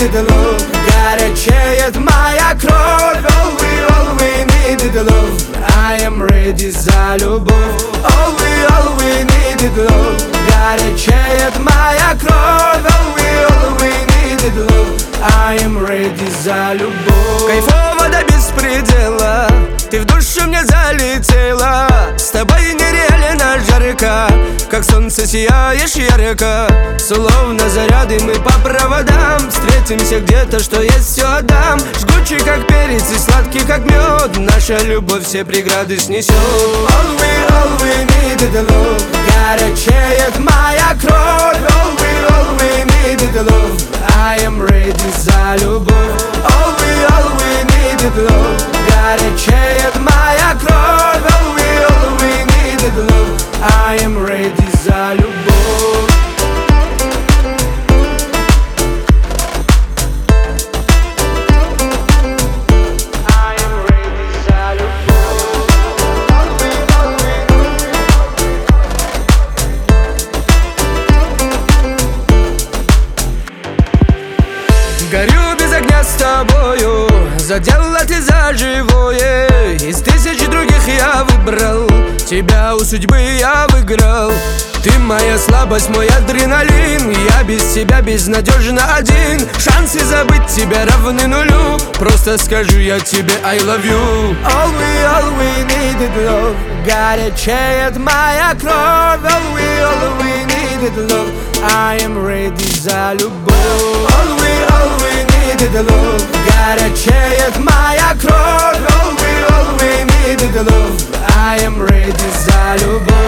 needed love. Горячеет моя кровь. All we needed love. I am ready за любовь. All we needed love. Горячеет моя кровь. All we needed love. I am ready за любовь. Кайфово до беспредела, ты в душу мне залетела. С тобой нереально жарко, как солнце сияешь ярко. Словно заряды мы по проводам. Встретимся где-то, что есть, все отдам. Жгучий как перец и сладкий как мед. Наша любовь все преграды снесет. All we needed love. Горячеет моя кровь. All we needed love. I am ready за любовь. All we needed love. Горячеет моя кровь. All we needed love. I am ready за любовь. I am ready за любовь. Горю без огня с тобою, задела ты за живое. Из тысячи других я выбрал тебя, у судьбы я выиграл. Ты моя слабость, мой адреналин. Я без тебя безнадежно один. Шансы забыть тебя равны нулю. Просто скажу я тебе I love you. All we needed love. Горячеет моя кровь. All we needed love. I am ready за любовь. All we needed love. Горячеет моя кровь. All we needed love. I am ready за любовь.